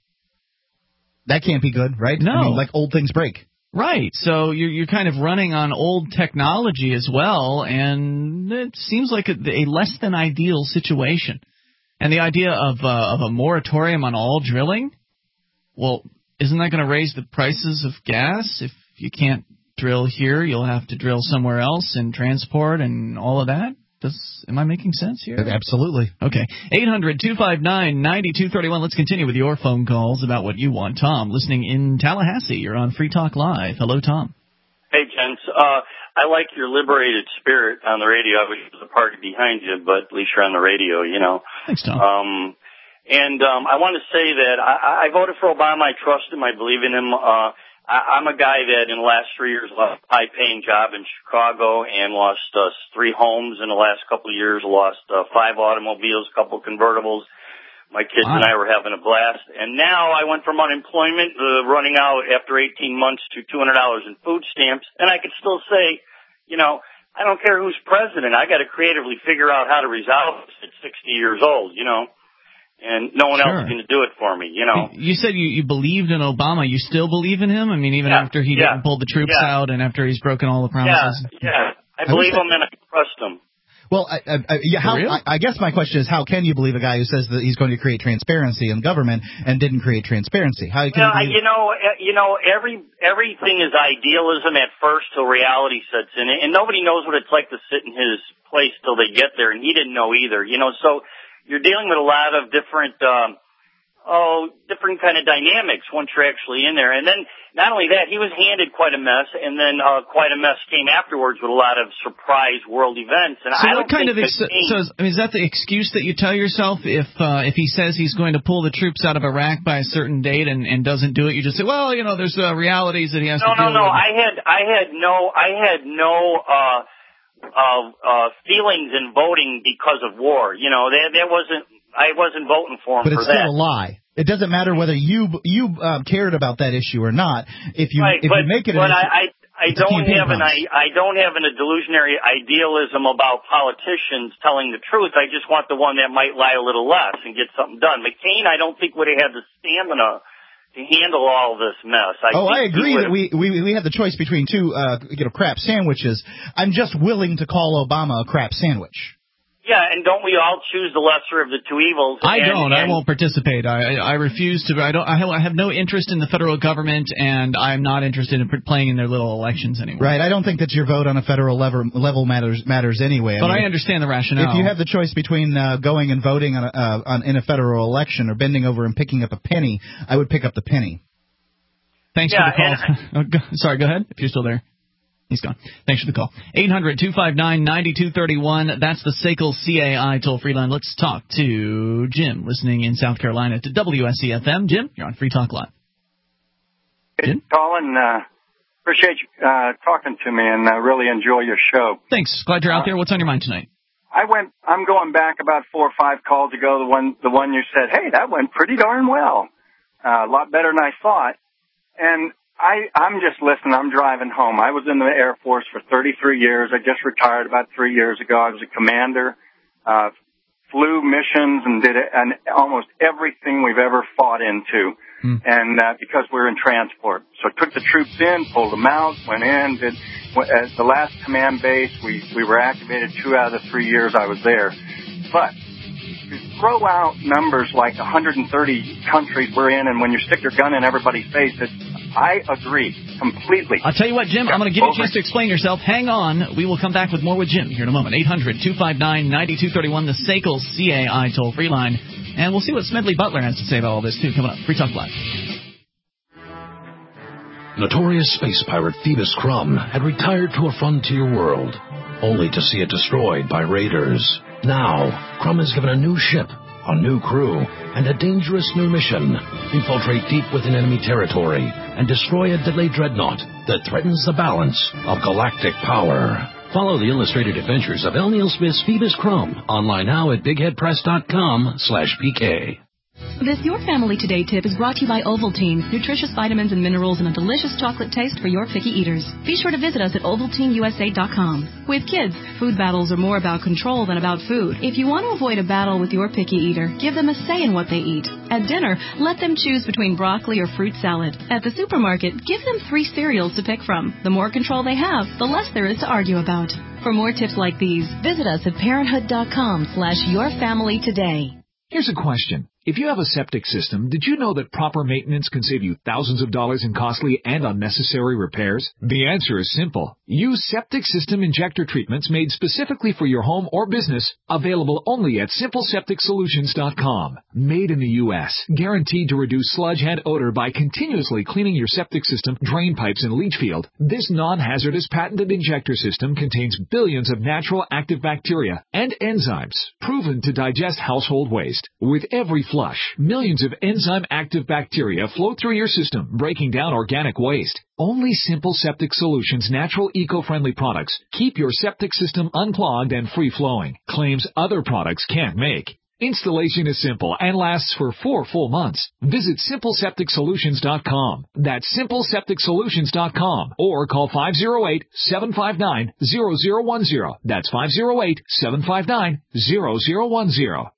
That can't be good, right? No. I mean, like old things break. Right. So you're, you're kind of running on old technology as well, and it seems like a, a less than ideal situation. And the idea of, uh, of a moratorium on all drilling, well, isn't that going to raise the prices of gas? If you can't drill here, you'll have to drill somewhere else and transport and all of that. Does am I making sense here? Absolutely. Okay. eight hundred two five nine nine two three one. Let's continue with your phone calls about what you want. Tom, listening in Tallahassee. You're on Free Talk Live. Hello, Tom. Hey, gents. Uh, I like your liberated spirit on the radio. I wish there was a party behind you, but at least you're on the radio, you know. Thanks, Tom. Um, and um, I want to say that I, I voted for Obama. I trust him. I believe in him. Uh, I, I'm a guy that in the last three years lost a high-paying job in Chicago and lost uh, three homes in the last couple of years, lost uh, five automobiles, a couple of convertibles. My kids wow. and I were having a blast. And now I went from unemployment, uh, running out after eighteen months to two hundred dollars in food stamps. And I could still say, you know, I don't care who's president. I got to creatively figure out how to resolve this at sixty years old, you know. And no one Sure. else is going to do it for me, you know. You said you, you believed in Obama. You still believe in him? I mean, even Yeah, after he yeah, didn't pull the troops yeah. out and after he's broken all the Yeah, promises? yeah. I I believe wish him and I trust him. Well, I, I, I, yeah, how, For real? I, I guess my question is, how can you believe a guy who says that he's going to create transparency in government and didn't create transparency? How can Well, you believe? you know, uh, you know, every everything is idealism at first till reality sets in, and nobody knows what it's like to sit in his place till they get there, and he didn't know either. You know, so you're dealing with a lot of different, um, oh, different kind of dynamics once you're actually in there, and then not only that, he was handed quite a mess, and then uh, quite a mess came afterwards with a lot of surprise world events. And So I what don't kind think of ex- that he- so is, I mean, is that the excuse that you tell yourself if uh, if he says he's going to pull the troops out of Iraq by a certain date and, and doesn't do it? You just say, well, you know, there's uh, realities that he has No, to no, deal no. with. I had, I had no, I had no uh, uh, uh, feelings in voting because of war. You know, there, there wasn't. I wasn't voting for him But for it's that. still a lie. It doesn't matter whether you you uh, cared about that issue or not. If you right, if but, you make it but an issue, I, I, I it's a don't campaign have an promise. I, I don't have an delusionary idealism about politicians telling the truth. I just want the one that might lie a little less and get something done. McCain, I don't think would have had the stamina to handle all this mess. I oh, think I agree he that we, we we had the choice between two uh, you know crap sandwiches. I'm just willing to call Obama a crap sandwich. Yeah, and don't we all choose the lesser of the two evils? I and, don't. And, I won't participate. I, I I refuse to. I don't. I have, I have no interest in the federal government, and I'm not interested in playing in their little elections anymore. Right. I don't think that your vote on a federal level level matters matters anyway. I But mean, I understand the rationale. If you have the choice between uh, going and voting on, a, uh, on in a federal election or bending over and picking up a penny, I would pick up the penny. Thanks Yeah, for the call. oh, go, sorry, go ahead if you're still there. He's gone. Thanks for the call. eight hundred two five nine nine two three one. That's the S A C L C A I toll-free line. Let's talk to Jim, listening in South Carolina to W S C F M. Jim, you're on Free Talk Live. Jim? Colin, uh, appreciate you uh, talking to me, and uh, really enjoy your show. Thanks. Glad you're out there. What's on your mind tonight? I went. I'm going back about four or five calls ago. The one, the one you said, "Hey, that went pretty darn well. Uh, a lot better than I thought." And I, I'm just listening. I'm driving home. I was in the Air Force for thirty-three years. I just retired about three years ago. I was a commander, uh, flew missions and did it, and almost everything we've ever fought into. Hmm. And uh, because we're in transport, so I took the troops in, pulled them out, went in. Did at the last command base, we we were activated two out of the three years I was there. But to throw out numbers like one hundred thirty countries we're in, and when you stick your gun in everybody's face, it, I agree completely. I'll tell you what, Jim, I'm going to give you a chance to explain yourself. Hang on. We will come back with more with Jim here in a moment. eight hundred two five nine nine two three one, the S A C L C A I toll-free line. And we'll see what Smedley Butler has to say about all this, too, coming up. Free Talk Live. Notorious space pirate Phoebus Crumb had retired to a frontier world, only to see it destroyed by raiders. Now, Crumb is given a new ship, a new crew, and a dangerous new mission: infiltrate deep within enemy territory and destroy a deadly dreadnought that threatens the balance of galactic power. Follow the illustrated adventures of L. Neil Smith's Phoebus Crumb online now at bigheadpress.com slash PK. This Your Family Today tip is brought to you by Ovaltine, nutritious vitamins and minerals and a delicious chocolate taste for your picky eaters. Be sure to visit us at ovaltine u s a dot com. With kids, food battles are more about control than about food. If you want to avoid a battle with your picky eater, give them a say in what they eat. At dinner, let them choose between broccoli or fruit salad. At the supermarket, give them three cereals to pick from. The more control they have, the less there is to argue about. For more tips like these, visit us at parenthood.com slash your family today. Here's a question. If you have a septic system, did you know that proper maintenance can save you thousands of dollars in costly and unnecessary repairs? The answer is simple. Use septic system injector treatments made specifically for your home or business, available only at simple septic solutions dot com. Made in the U S, guaranteed to reduce sludge and odor by continuously cleaning your septic system, drain pipes, and leach field. This non-hazardous patented injector system contains billions of natural active bacteria and enzymes, proven to digest household waste. With every flush, millions of enzyme-active bacteria flow through your system, breaking down organic waste. Only Simple Septic Solutions' natural eco-friendly products keep your septic system unclogged and free-flowing, claims other products can't make. Installation is simple and lasts for four full months. Visit simple septic solutions dot com. That's simple septic solutions dot com. Or call five oh eight, seven five nine, zero zero one zero. That's five oh eight, seven five nine, zero zero one zero.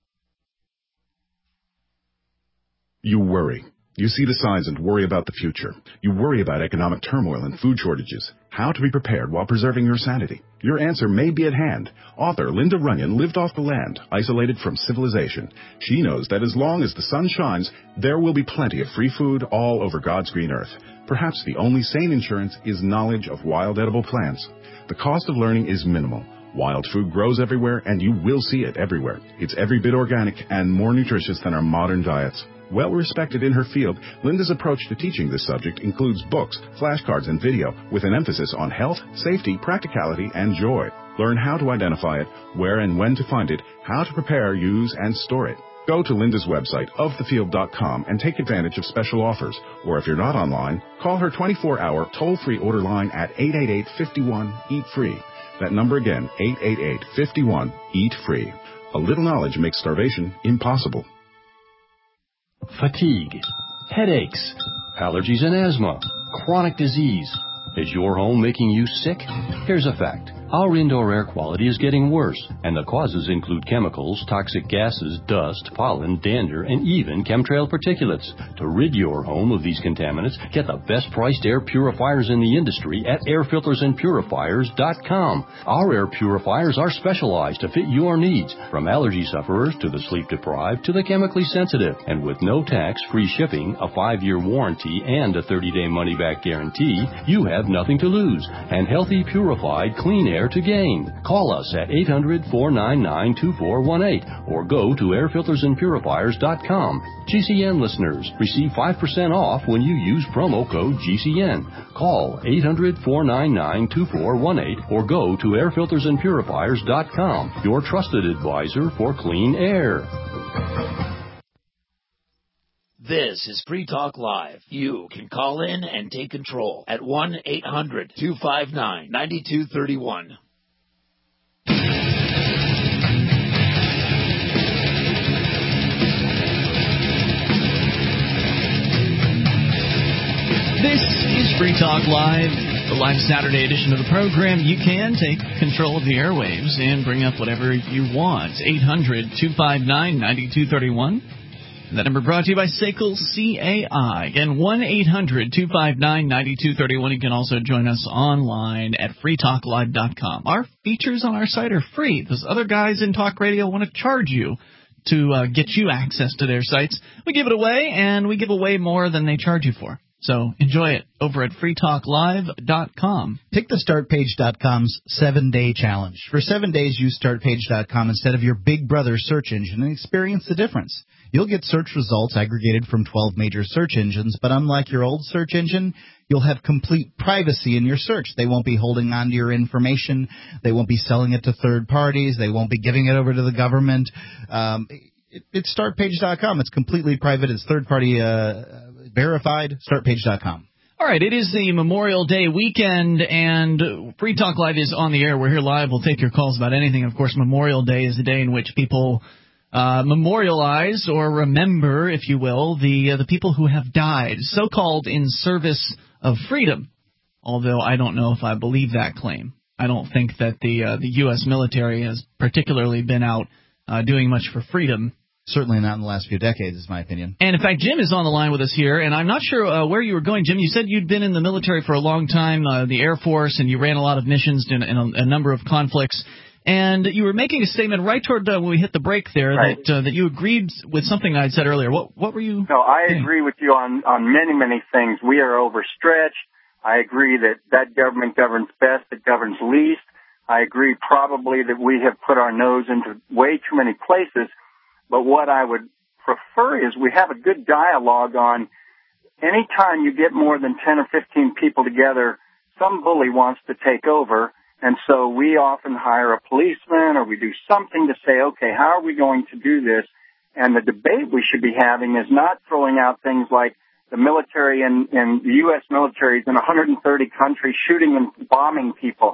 You worry. You see the signs and worry about the future. You worry about economic turmoil and food shortages. How to be prepared while preserving your sanity. Your answer may be at hand. Author Linda Runyon lived off the land, isolated from civilization. She knows that as long as the sun shines, there will be plenty of free food all over God's green earth. Perhaps the only sane insurance is knowledge of wild edible plants. The cost of learning is minimal. Wild food grows everywhere, and you will see it everywhere. It's every bit organic and more nutritious than our modern diets. Well respected in her field, Linda's approach to teaching this subject includes books, flashcards, and video with an emphasis on health, safety, practicality, and joy. Learn how to identify it, where and when to find it, how to prepare, use, and store it. Go to Linda's website, of the field dot com, and take advantage of special offers. Or if you're not online, call her twenty-four hour toll-free order line at eight eight eight, five one, eat free. That number again, eight eight eight, five one, eat free. A little knowledge makes starvation impossible. Fatigue, headaches, allergies and asthma, chronic disease. Is your home making you sick? Here's a fact. Our indoor air quality is getting worse, and the causes include chemicals, toxic gases, dust, pollen, dander, and even chemtrail particulates. To rid your home of these contaminants, get the best-priced air purifiers in the industry at air filters and purifiers dot com. Our air purifiers are specialized to fit your needs, from allergy sufferers to the sleep-deprived to the chemically sensitive. And with no tax, free shipping, a five-year warranty, and a thirty-day money-back guarantee, you have nothing to lose, and healthy, purified, clean air to gain. Call us at eight hundred, four nine nine, two four one eight or go to air filters and purifiers dot com. G C N listeners receive five percent off when you use promo code G C N. Call eight hundred, four nine nine, two four one eight or go to air filters and purifiers dot com, your trusted advisor for clean air. This is Free Talk Live. You can call in and take control at one eight hundred, two five nine, nine two three one. This is Free Talk Live, the live Saturday edition of the program. You can take control of the airwaves and bring up whatever you want. eight hundred, two five nine, nine two three one. That number brought to you by Sekel C A I. Again, one eight hundred, two five nine, nine two three one. You can also join us online at free talk live dot com. Our features on our site are free. Those other guys in talk radio want to charge you to uh, get you access to their sites. We give it away, and we give away more than they charge you for. So enjoy it over at free talk live dot com. Pick the start page dot com's seven-day challenge. For seven days, use start page dot com instead of your big brother search engine and experience the difference. You'll get search results aggregated from twelve major search engines, but unlike your old search engine, you'll have complete privacy in your search. They won't be holding on to your information. They won't be selling it to third parties. They won't be giving it over to the government. Um, it, it's start page dot com. It's completely private. It's third-party uh, verified. start page dot com. All right, it is the Memorial Day weekend, and Free Talk Live is on the air. We're here live. We'll take your calls about anything. Of course, Memorial Day is the day in which people uh, memorialize or remember, if you will, the uh, the people who have died, so-called in service of freedom, although I don't know if I believe that claim. I don't think that the uh, the U S military has particularly been out uh, doing much for freedom. Certainly not in the last few decades, is my opinion. And, in fact, Jim is on the line with us here, and I'm not sure uh, where you were going. Jim, you said you'd been in the military for a long time, uh, the Air Force, and you ran a lot of missions in, in a, a number of conflicts. And you were making a statement right toward uh, when we hit the break there right. that uh, that you agreed with something I'd said earlier. What what were you No, I saying? agree with you on, on many, many things. We are overstretched. I agree that that government governs best, it governs least. I agree probably that we have put our nose into way too many places. But what I would prefer is we have a good dialogue on any time you get more than ten or fifteen people together, some bully wants to take over. And so we often hire a policeman or we do something to say, okay, how are we going to do this? And the debate we should be having is not throwing out things like the military and, and the U S military is in one hundred thirty countries shooting and bombing people.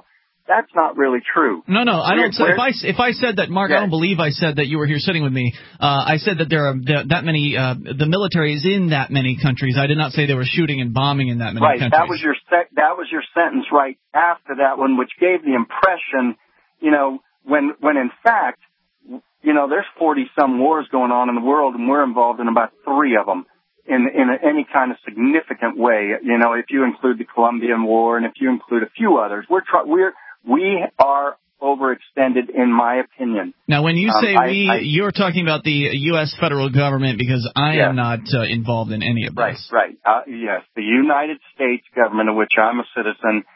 That's not really true. No, no, I don't. So Where, if I if I said that, Mark, yes. I don't believe I said that you were here sitting with me. Uh, I said that there are that, that many. Uh, the military is in that many countries. I did not say they were shooting and bombing in that many right, countries. That was your sec- that was your sentence right after that one, which gave the impression, you know, when when in fact, you know, there's forty some wars going on in the world, and we're involved in about three of them. In, in a, any kind of significant way, you know, if you include the Colombian War and if you include a few others, we're try- we're we are overextended, in my opinion. Now, when you say um, we, I, I, you're talking about the U S federal government, because I yes. am not uh, involved in any of this. Right, right. Uh, yes, the United States government, of which I'm a citizen,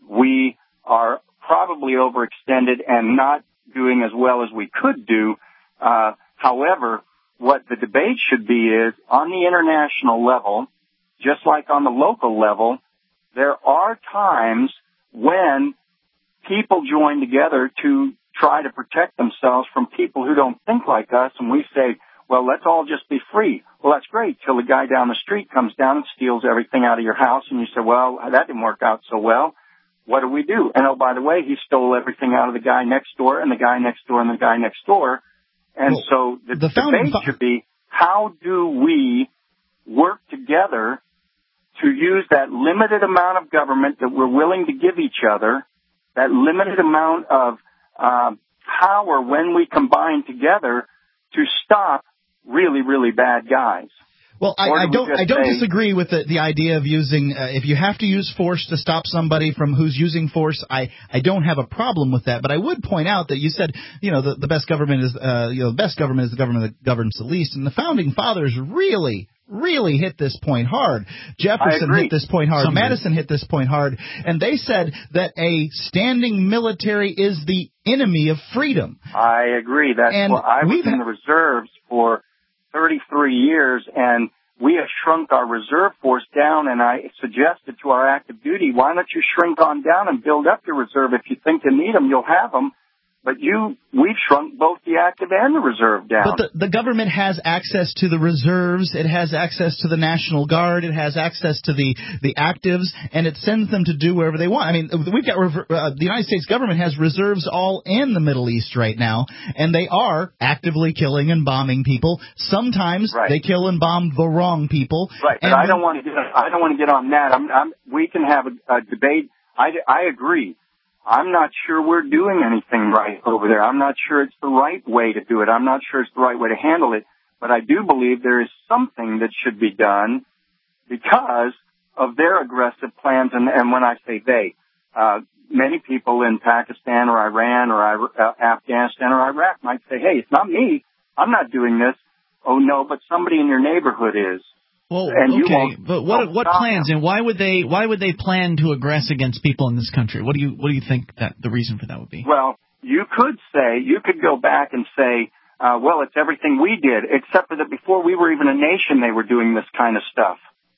we are probably overextended and not doing as well as we could do. Uh, however, what the debate should be is, on the international level, just like on the local level, there are times when people join together to try to protect themselves from people who don't think like us, and we say, well, let's all just be free. Well, that's great, till the guy down the street comes down and steals everything out of your house, and you say, well, that didn't work out so well. What do we do? And, oh, by the way, he stole everything out of the guy next door and the guy next door and the guy next door. And well, so the, the debate should be, how do we work together to use that limited amount of government that we're willing to give each other, that limited amount of uh, power when we combine together to stop really, really bad guys? Well, I, I don't. I don't disagree with the, the idea of using. Uh, if you have to use force to stop somebody from who's using force, I, I don't have a problem with that. But I would point out that you said, you know, the, the best government is, uh, you know, the best government is the government that governs the least. And the founding fathers really, really hit this point hard. Jefferson hit this point hard. Somebody. Madison hit this point hard. And they said that a standing military is the enemy of freedom. I agree. That's and what I was in the reserves for thirty-three years, and we have shrunk our reserve force down, and I suggested to our active duty, why don't you shrink on down and build up your reserve? If you think you need them, you'll have them. But you, we've shrunk both the active and the reserve down. But the, the government has access to the reserves. It has access to the National Guard. It has access to the, the actives, and it sends them to do wherever they want. I mean, we've got uh, the United States government has reserves all in the Middle East right now, and they are actively killing and bombing people. Sometimes right. they kill and bomb the wrong people. Right, but I don't want to get I don't want to get on that. I'm, I'm, we can have a, a debate. I, I agree. I'm not sure we're doing anything right over there. I'm not sure it's the right way to do it. I'm not sure it's the right way to handle it. But I do believe there is something that should be done because of their aggressive plans. And, and when I say they, uh, many people in Pakistan or Iran or uh, Afghanistan or Iraq might say, hey, it's not me. I'm not doing this. Oh, no, but somebody in your neighborhood is. Well, and okay, but what what plans them. and why would they why would they plan to aggress against people in this country? What do you what do you think that the reason for that would be? Well, you could say you could go back and say, uh, well, it's everything we did, except for that before we were even a nation, they were doing this kind of stuff.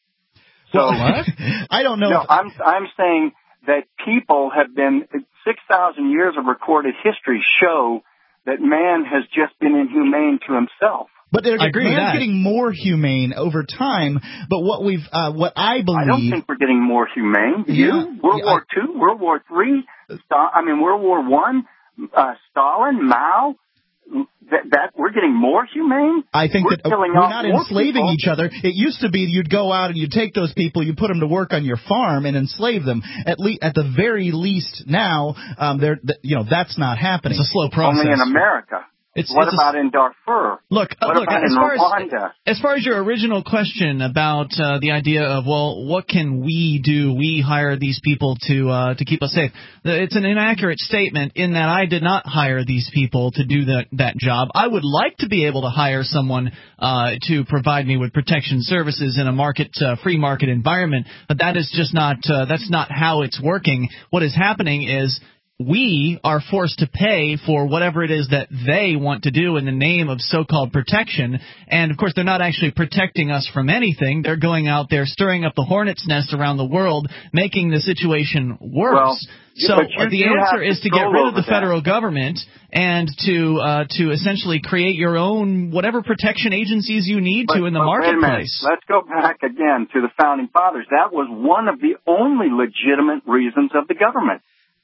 So well, what? I don't know. No, if... I'm I'm saying that people have been six thousand years of recorded history show that man has just been inhumane to himself. But they're man's getting more humane over time. But what we've, uh, what I believe, I don't think we're getting more humane. Yeah, you, World yeah, War Two, World War Three, I mean World War One, uh, Stalin, Mao. That, that we're getting more humane. I think we're that uh, we're not enslaving people. each other. It used to be you'd go out and you'd take those people, you put them to work on your farm and enslave them. At least, at the very least, now, um, they're, th- you know, that's not happening. It's a slow process. Only in America. It's, what it's about a, in Darfur? Look, uh, what look about as in far Rwanda? As, as far as your original question about uh, the idea of, well, what can we do? We hire these people to uh, to keep us safe. It's an inaccurate statement in that I did not hire these people to do that that job. I would like to be able to hire someone uh, to provide me with protection services in a market uh, free market environment, but that is just not uh, that's not how it's working. What is happening is we are forced to pay for whatever it is that they want to do in the name of so-called protection. And, of course, they're not actually protecting us from anything. They're going out there stirring up the hornet's nest around the world, making the situation worse. Well, so you, the answer is to get rid of the federal that. government and to uh, to essentially create your own whatever protection agencies you need but, to in the but marketplace. Let's go back again to the Founding Fathers. That was one of the only legitimate reasons of the government.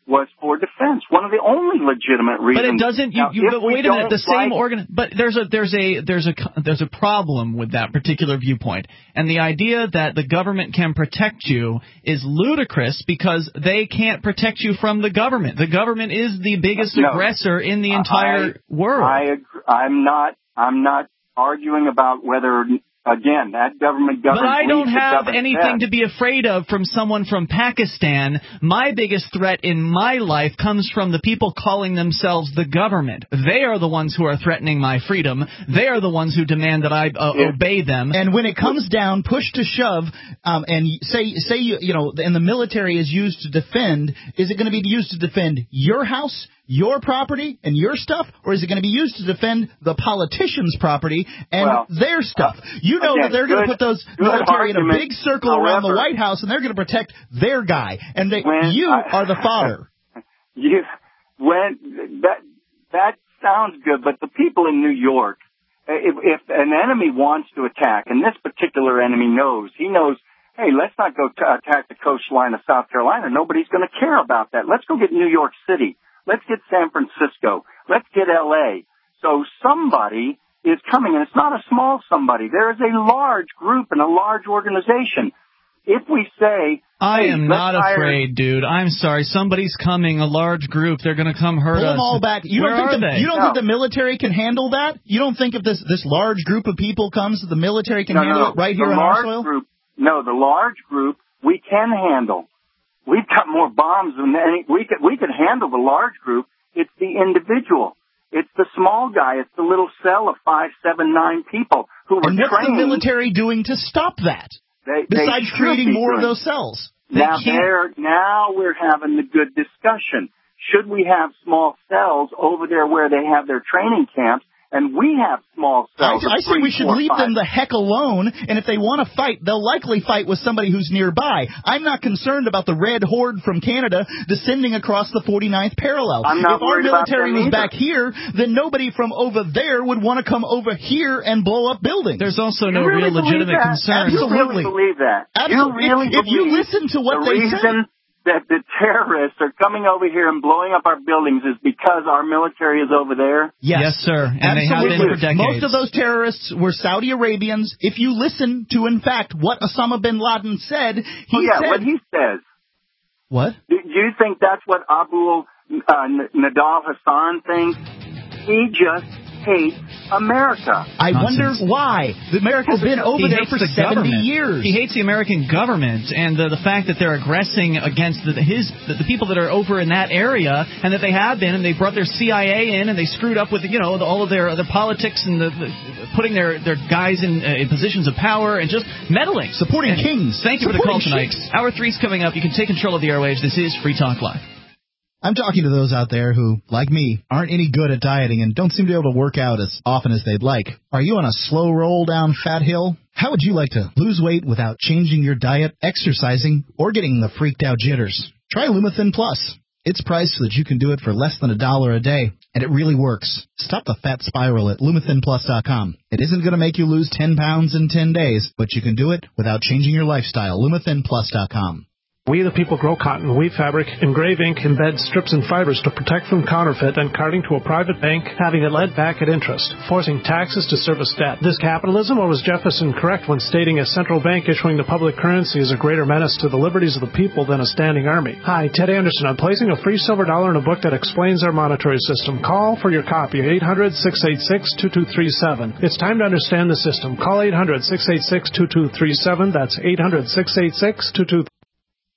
was for defense. One of the only legitimate reasons. But it doesn't. You, now, you, but wait a minute. The same like, organ. But there's a there's a there's a there's a problem with that particular viewpoint, and the idea that the government can protect you is ludicrous because they can't protect you from the government. The government is the biggest no, aggressor in the entire I, world. I agree. I'm not. I'm not arguing about whether. Again, that government governs. But I don't have best. anything to be afraid of from someone from Pakistan. My biggest threat in my life comes from the people calling themselves the government. They are the ones who are threatening my freedom. They are the ones who demand that I uh, yeah. obey them. And when it comes down, push to shove, um, and say, say you, you know, and the military is used to defend, is it going to be used to defend your house, your property, and your stuff, or is it going to be used to defend the politicians' property and well, their stuff? Uh, you know again, that they're going to put those military argument. in a big circle However, around the White House, and they're going to protect their guy, and they, you I, are the fodder. You, when that that sounds good, but the people in New York, if, if an enemy wants to attack, and this particular enemy knows, he knows, hey, let's not go t- attack the coastline of South Carolina. Nobody's going to care about that. Let's go get New York City. Let's get San Francisco. Let's get L A. So somebody is coming, and it's not a small somebody. There is a large group and a large organization. If we say, I hey, am not hire... afraid, dude. I'm sorry. Somebody's coming, a large group. They're going to come hurt Pull us. them all back. You Where don't think are the, they? You don't no. think the military can handle that? You don't think if this this large group of people comes, the military can no, handle no, it right the here on large our soil? Group, no, the large group we can handle. We've got more bombs than any. We could we could handle the large group. It's the individual. It's the small guy. It's the little cell of five, seven, nine people who were and what's trained. the military doing to stop that? They, Besides they creating more doing. of those cells. They Now can't. there, now we're having the good discussion. Should we have small cells over there where they have their training camps? And we have small cells. I, I say we should four, leave five. them the heck alone, and if they want to fight, they'll likely fight with somebody who's nearby. I'm not concerned about the Red Horde from Canada descending across the forty-ninth parallel. I'm not if our worried about military them was either. back here, then nobody from over there would want to come over here and blow up buildings. There's also no you really real legitimate that? concern. You really believe that? Absolutely. You really if, if you believe listen to what the they reason say. that the terrorists are coming over here and blowing up our buildings is because our military is over there? Yes, yes sir. And absolutely. they have been for decades. Most of those terrorists were Saudi Arabians. If you listen to, in fact, what Osama bin Laden said, he oh, yeah, said... what he says. What? Do you think that's what Abu uh, Nadal Hassan thinks? He just hates America. I Nonsense. wonder why. America's been over he there hates for the seventy government. years. He hates the American government and the, the fact that they're aggressing against the, his the, the people that are over in that area, and that they have been, and they brought their C I A in, and they screwed up with you know the, all of their their politics and the, the, putting their, their guys in, uh, in positions of power and just meddling, supporting and kings. Thank you supporting for the call tonight. Kings. Hour three's coming up. You can take control of the airwaves. This is Free Talk Live. I'm talking to those out there who, like me, aren't any good at dieting and don't seem to be able to work out as often as they'd like. Are you on a slow roll down fat hill? How would you like to lose weight without changing your diet, exercising, or getting the freaked out jitters? Try Lumithin Plus. It's priced so that you can do it for less than a dollar a day, and it really works. Stop the fat spiral at Lumithin Plus dot com. It isn't going to make you lose ten pounds in ten days, but you can do it without changing your lifestyle. Lumithin Plus dot com. We the people grow cotton, weave fabric, engrave ink, embed strips and fibers to protect from counterfeit and carting to a private bank, having it led back at interest, forcing taxes to service debt. This capitalism, or was Jefferson correct when stating a central bank issuing the public currency is a greater menace to the liberties of the people than a standing army? Hi, Ted Anderson. I'm placing a free silver dollar in a book that explains our monetary system. Call for your copy, eight hundred, six eight six, two two three seven. It's time to understand the system. Call eight hundred, six eight six, two two three seven. That's eight hundred, six eight six, two two three seven.